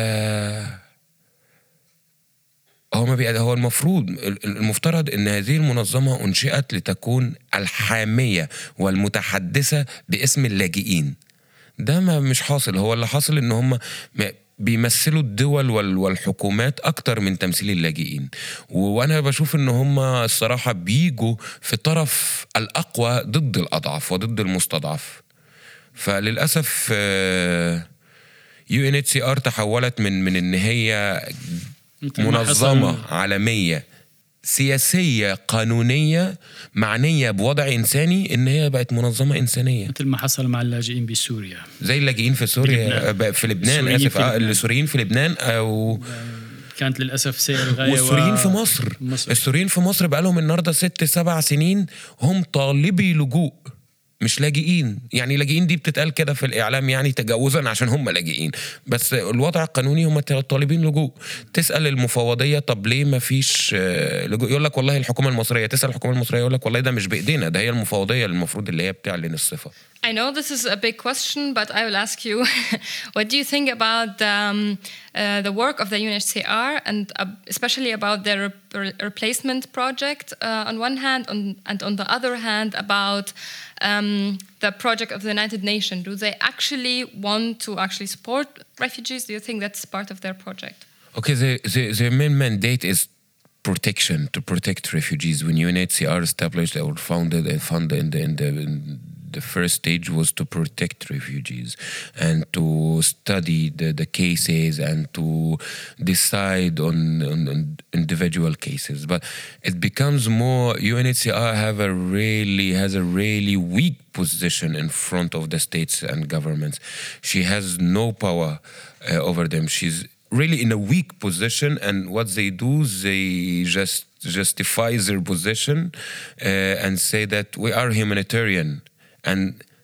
هو ما بيقدر، هو المفروض المفترض ان هذه المنظمه انشئت لتكون الحاميه والمتحدثه باسم اللاجئين. ده ما مش حاصل. هو اللي حاصل ان هم بيمثلوا الدول والحكومات اكتر من تمثيل اللاجئين، وانا بشوف ان هم الصراحه بيجوا في طرف الاقوى ضد الاضعف وضد المستضعف. فللاسف يو ان اتش سي ار تحولت من من ان هي منظمة عالمية سياسية قانونية معنية بوضع إنساني إن هي بقت منظمة إنسانية، مثل ما حصل مع اللاجئين بسوريا، زي اللاجئين في سوريا في لبنان, في لبنان آسف آه السوريين في لبنان أو كانت للأسف سيئة الغاية. والسوريين و... في مصر. مصر السوريين في مصر بقى لهم النهاردة ست سبع سنين هم طالبي لجوء مش لاجئين. يعني لاجئين دي بتتقال كده في الإعلام يعني تجاوزا عشان هم لاجئين، بس الوضع القانوني هم طالبين لجوء. تسأل المفوضية طب ليه ما فيش لجوء، يقول لك والله الحكومة المصرية. تسأل الحكومة المصرية يقول لك والله ده مش بإيدينا، ده هي المفوضية المفروض اللي هي بتعلن الصفة. I know this is a big question, but I will ask you, what do you think about um, uh, the work of the U N H C R and uh, especially about their re- replacement project uh, on one hand, on, and on the other hand about um, the project of the United Nations? Do they actually want to actually support refugees? Do you think that's part of their project? Okay, the, the, the main mandate is protection, to protect refugees. When U N H C R established or founded and funded in the, in the in the first stage was to protect refugees and to study the, the cases and to decide on, on, on individual cases. But it becomes more, U N H C R have a really has a really weak position in front of the states and governments. She has no power uh, over them. She's really in a weak position, and what they do, they just justify their position uh, and say that we are humanitarian. And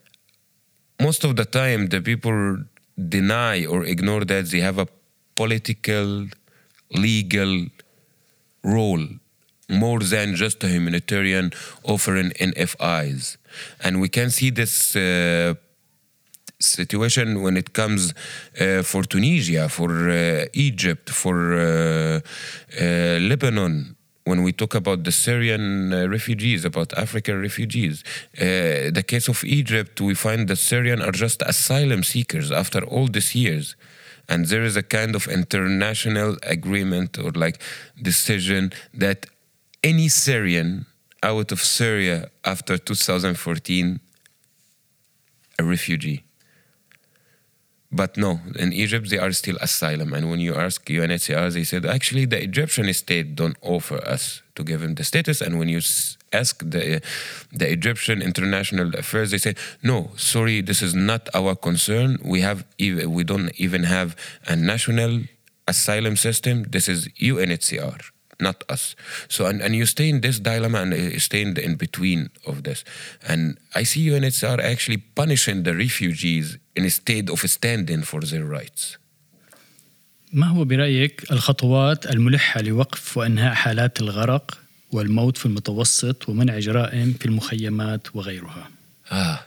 most of the time, the people deny or ignore that they have a political, legal role more than just a humanitarian offering N F Is. And we can see this uh, situation when it comes uh, for Tunisia, for uh, Egypt, for uh, uh, Lebanon. when we talk about the Syrian uh, refugees, about African refugees. Uh, the case of Egypt, we find the Syrian are just asylum seekers after all these years. And there is a kind of international agreement or like decision that any Syrian out of Syria after two thousand fourteen, a refugee. But no, in Egypt, they are still asylum. And when you ask U N H C R, they said, actually, the Egyptian state don't offer us to give him the status. And when you s- ask the, the Egyptian International Affairs, they say, no, sorry, this is not our concern. We have ev- we don't even have a national asylum system. This is U N H C R, not us. So, and, and you stay in this dilemma and you stay in the in between of this. And I see U N H C R actually punishing the refugees instead of standing for their rights. ما هو برأيك الخطوات الملحة لوقف وإنهاء حالات الغرق والموت في المتوسط ومنع جرائم في المخيمات وغيرها؟ آه.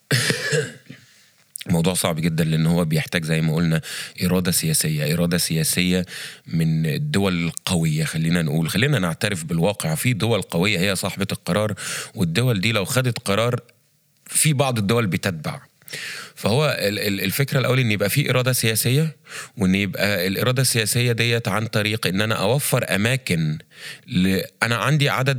موضوع صعب جدا لأن هو بيحتاج زي ما قلنا إرادة سياسية إرادة سياسية من الدول القوية. خلينا نقول خلينا نعترف بالواقع، في دول قوية هي صاحبة القرار، والدول دي لو خدت قرار في بعض الدول بتتبع. فهو الفكرة الأول إن يبقى في إرادة سياسية، وإن يبقى الإرادة السياسية ديت عن طريق إن أنا أوفر أماكن ل... أنا عندي عدد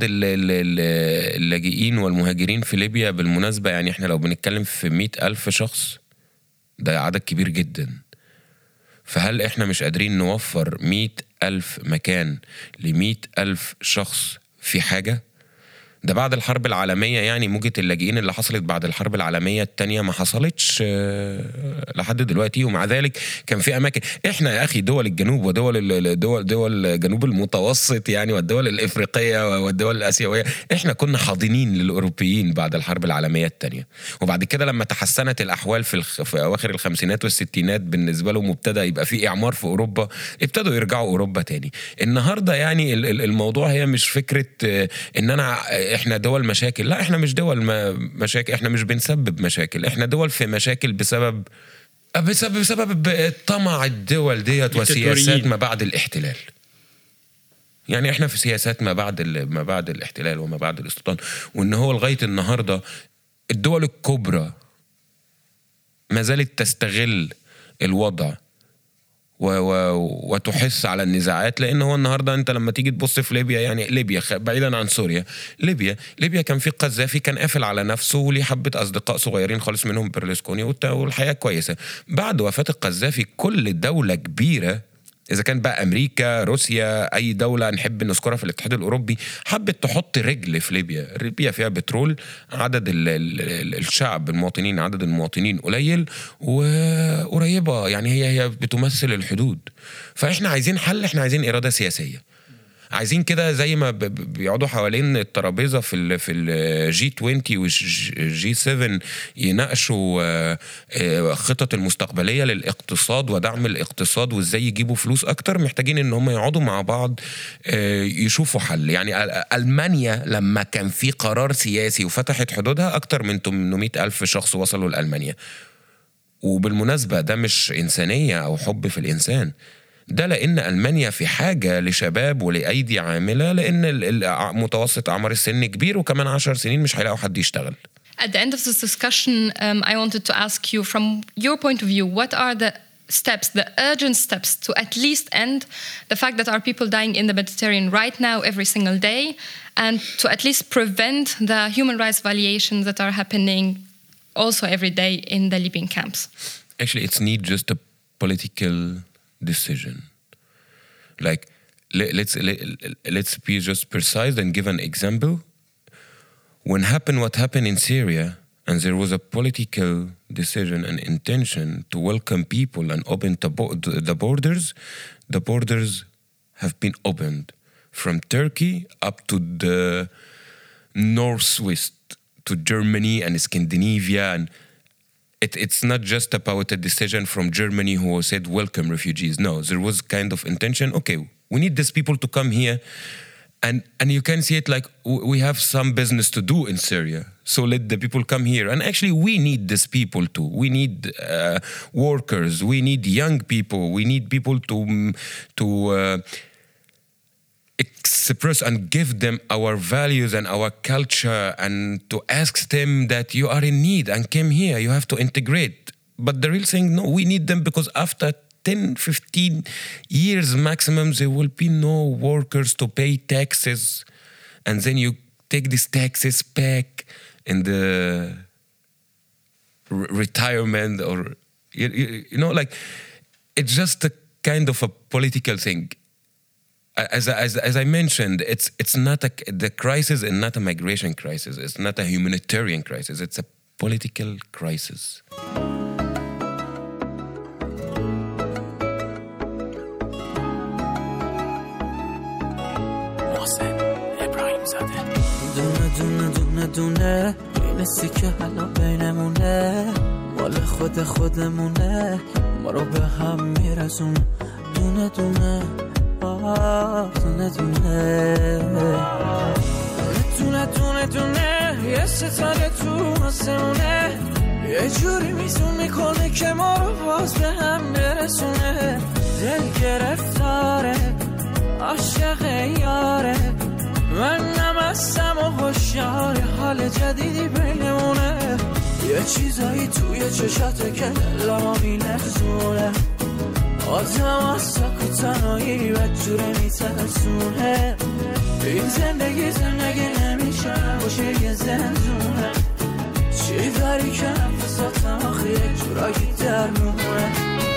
اللاجئين والمهاجرين في ليبيا بالمناسبة، يعني إحنا لو بنتكلم في مئة ألف شخص ده عدد كبير جدا. فهل إحنا مش قادرين نوفر مئة ألف مكان لمئة ألف شخص في حاجة؟ ده بعد الحرب العالمية، يعني موجة اللاجئين اللي حصلت بعد الحرب العالمية التانية ما حصلتش لحد دلوقتي، ومع ذلك كان في أماكن. إحنا يا أخي دول الجنوب ودول الدول دول جنوب المتوسط يعني والدول الإفريقية والدول الآسيوية، إحنا كنا حاضنين للأوروبيين بعد الحرب العالمية التانية. وبعد كده لما تحسنت الأحوال في, الخ... في أواخر الخمسينات والستينات بالنسبة لهم وابتدى يبقى في إعمار في أوروبا، ابتدوا يرجعوا أوروبا تاني. النهاردة يعني الموضوع هي مش فكرة إن أنا احنا دول مشاكل، لا احنا مش دول مشاكل، احنا مش بنسبب مشاكل، احنا دول في مشاكل بسبب بسبب بسبب طمع الدول ديت وسياسات ما بعد الاحتلال. يعني احنا في سياسات ما بعد ما بعد الاحتلال وما بعد الاستيطان، وان هو لغايه النهارده الدول الكبرى ما زالت تستغل الوضع و و وتحس على النزاعات. لأن هو النهاردة أنت لما تيجي تبص في ليبيا، يعني ليبيا بعيدا عن سوريا، ليبيا ليبيا كان في قذافي كان قافل على نفسه وليه حبة أصدقاء صغيرين خالص منهم برلسكوني والحياة كويسة. بعد وفاة القذافي كل دولة كبيرة، إذا كان بقى أمريكا، روسيا، أي دولة نحب نذكرها في الاتحاد الأوروبي، حبت تحط رجل في ليبيا. ليبيا فيها بترول، عدد ال ال الشعب المواطنين عدد المواطنين قليل وقريبة، يعني هي هي بتمثل الحدود. فإحنا عايزين حل، إحنا عايزين إرادة سياسية، عايزين كده زي ما بيقعدوا حوالين الترابيزة في ال في الجي عشرين والجي سبعة يناقشوا خطط المستقبلية للاقتصاد ودعم الاقتصاد وازاي يجيبوا فلوس اكتر. محتاجين ان هم يقعدوا مع بعض يشوفوا حل. يعني ألمانيا لما كان في قرار سياسي وفتحت حدودها، اكتر من ثمانمئة ألف شخص وصلوا لألمانيا. وبالمناسبة ده مش إنسانية أو حب في الإنسان، ده لأن ألمانيا في حاجة لشباب ولأيدي عاملة، لأن متوسط أعمار السن كبير وكمان عشر سنين مش هيلاقوا حد يشتغل. At the end of this discussion, um, I wanted to ask you, from your point of view, what are the steps, the urgent steps to at least end the fact that our people dying in the Mediterranean right now every single day, and to at least prevent the human rights violations that are happening also every day in the Libyan camps? Actually, it's not just a political decision. Like, let's let's be just precise and give an example. When happened what happened in Syria, and there was a political decision and intention to welcome people and open the borders, the borders have been opened from Turkey up to the northwest, to Germany and Scandinavia. And It, it's not just about a decision from Germany who said welcome refugees. No, there was kind of intention. Okay, we need these people to come here, and and you can see it like we have some business to do in Syria. So let the people come here. And actually, we need these people too. We need uh, workers. We need young people. We need people to to uh, express and give them our values and our culture, and to ask them that you are in need and came here, you have to integrate. But the real thing, no, we need them because after ten, fifteen years maximum, there will be no workers to pay taxes. And then you take these taxes back in the re- retirement or, you, you, you know, like, it's just a kind of a political thing. As, as, as I mentioned, it's, it's not a, the crisis is not a migration crisis. It's not a humanitarian crisis. It's a political crisis. دونه دونه دونه دونه این سیکه حالا بینمونه مال خود خودمونه ما رو به هم میرسونه دونه دونه آه دونه دونه دونه دونه دونه یه ستاره تو آسمونه یه جوری میزون میکنه که ما رو باز به هم برسونه دل گرفتاره عاشق یاره من نمستم و هوشیار حال جدیدی بینمونه یه چیزایی توی چشاته که دلما میلرزونه آدم از سکو تنهایی بدجوره میترسونه این زندگی زندگی نمیشه باشه یه زندونه چی داری که نفساتم آخه یک جورایی درمونه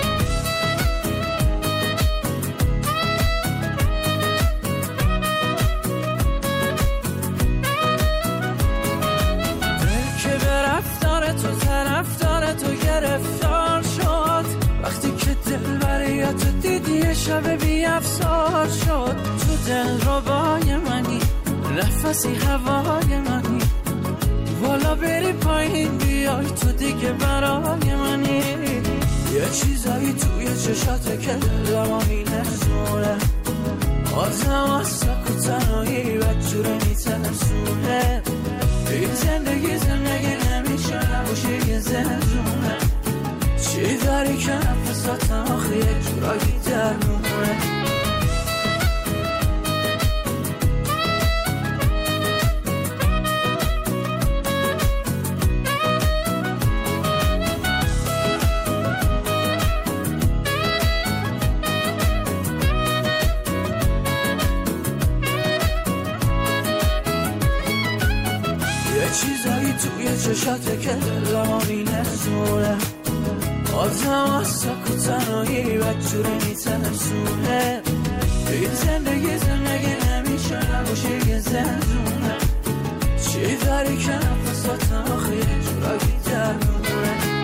تو طرفدار تو گرفتار شد وقتی که دل برای تو دیدی یه شب بی افسار شد تو دل ربای منی نفسی هوای منی والا بری پایین بیای تو دیگه برای منی یه چیزایی توی چشاته که دلما میلرزونه آدم از سکو تنهایی بدجوره میترسونه این زندگی زندگی نمیشه نباشه یه زندونه چی داری که نفساتم آخه یک جورایی درمونه چیزایی توی چشاته که دلما میلرزونه آدم از سکو تنهایی بدجوره میترسونه این زندگی زندگی نمیشه نباشه یه زندونه چی داری که نفساتم آخه یه جورایی درمونه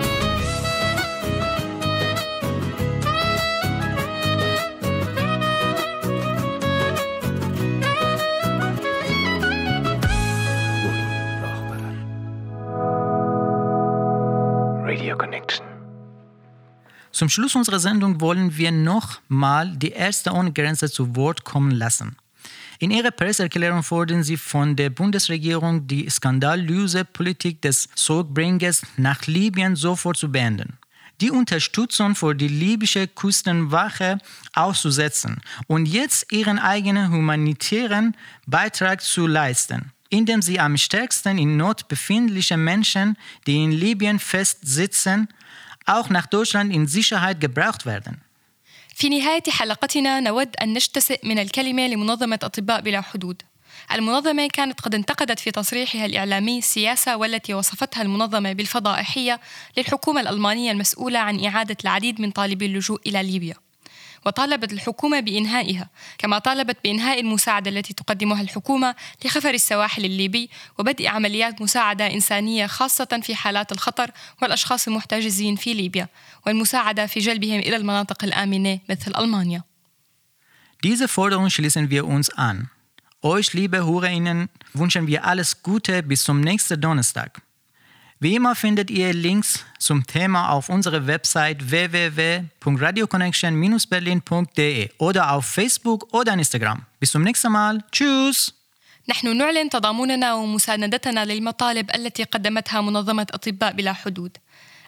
Radio Connection. Zum Schluss unserer Sendung wollen wir noch mal die Ärzte ohne Grenzen zu Wort kommen lassen. In ihrer Presseerklärung fordern sie von der Bundesregierung, die skandalöse Politik des Sorgbringers nach Libyen sofort zu beenden, die Unterstützung für die libysche Küstenwache auszusetzen und jetzt ihren eigenen humanitären Beitrag zu leisten, indem sie am stärksten in Not befindliche Menschen, die in Libyen festsitzen, auch nach Deutschland in Sicherheit gebracht werden. في نهاية حلقتنا نود أن نجتزئ من الكلمة لمنظمة أطباء بلا حدود. المنظمة كانت قد انتقدت في تصريحها الإعلامي السياسة والتي وصفتها المنظمة بالفضائحية للحكومة الألمانية المسؤولة عن إعادة العديد من طالبي اللجوء إلى ليبيا. وطالبت الحكومة بإنهائها، كما طالبت بإنهاء المساعدة التي تقدمها الحكومة لخفر السواحل الليبي وبدء عمليات مساعدة إنسانية خاصة في حالات الخطر والأشخاص المحتجزين في ليبيا والمساعدة في جلبهم إلى المناطق الآمنة مثل ألمانيا. Diese Forderung schließen wir uns an. Euch, liebe HörerInnen, wünschen wir alles Gute bis zum nächsten Donnerstag. Wie immer findet ihr Links zum Thema auf unserer Website w w w punkt radio connection dash berlin punkt d e oder auf Facebook oder Instagram. Bis zum nächsten Mal. Tschüss! نحن نعلن تضامننا ومساندتنا للمطالب التي قدمتها منظمة أطباء بلا حدود.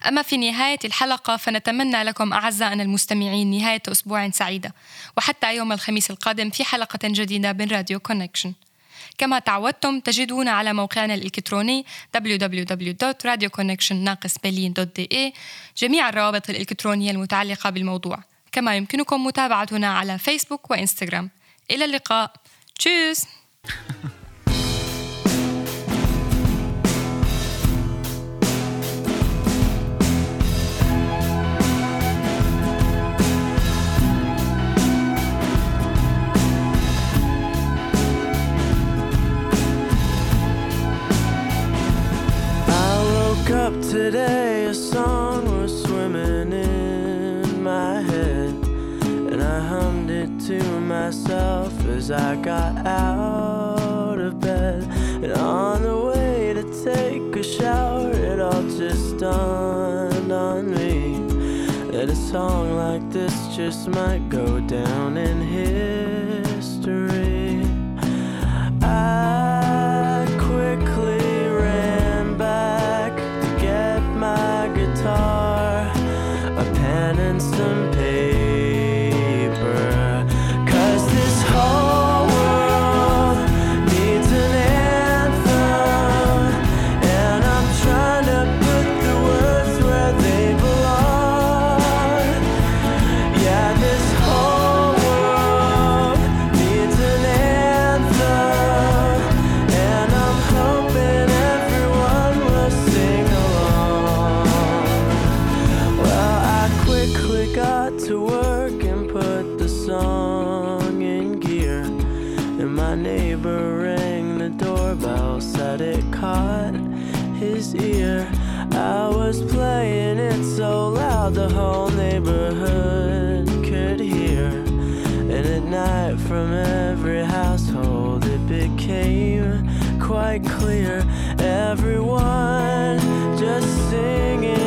أما في نهاية الحلقة فنتمنى لكم أعزائنا المستمعين نهاية أسبوع سعيدة، وحتى يوم الخميس القادم في حلقة جديدة من راديو كونكشن. كما تعودتم تجدونا على موقعنا الإلكتروني دبليو دبليو دبليو دوت راديو كونكشن ناقص برلين دوت دي إيه جميع الروابط الإلكترونية المتعلقة بالموضوع. كما يمكنكم متابعتنا على فيسبوك وإنستغرام. إلى اللقاء. تشوس. Up today, a song was swimming in my head, and I hummed it to myself as I got out of bed. And on the way to take a shower, it all just dawned on me that a song like this just might go down in history. I quickly ran back, my guitar, a pen and some paper, 'cause this whole world needs an anthem, and I'm trying to put the words where they belong. Yeah, this whole world needs an anthem, and I'm hoping everyone will sing along. Got to work and put the song in gear, and my neighbor rang the doorbell, said it caught his ear. I was playing it so loud the whole neighborhood could hear, and at night from every household it became quite clear, everyone just singing